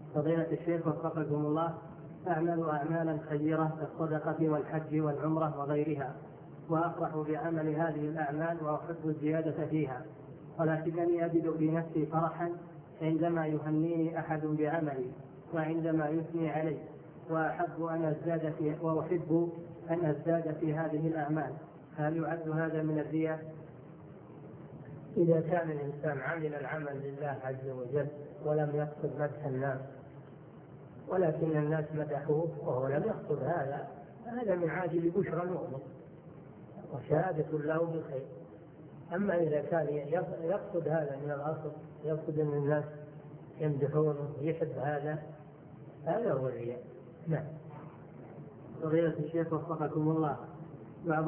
فضيلة الشيخ وفقكم الله، أعمل أعمالا خيرة كالصدقة والحج والعمرة وغيرها، وأفرح بعمل هذه الأعمال وأحب الزيادة فيها، ولكنني أجد في نفسي فرحا عندما يهنيني أحد بعملي وعندما يثني علي، وأحب أن أزداد في هذه الأعمال. هل يعد هذا من الرياء؟ إذا كان الإنسان عمل العمل لله عز وجل ولم يقصد مدح الناس، ولكن الناس مدحوه وهو لم يقصد هذا من عاجل بشرى المؤمن وشهادة له بالخير. أما إذا كان يقصد هذا من الأصل، يقصد أن الناس يمدحونه ويحب هذا هو الرياء. نعم. فضيلة الشيخ وفقكم الله،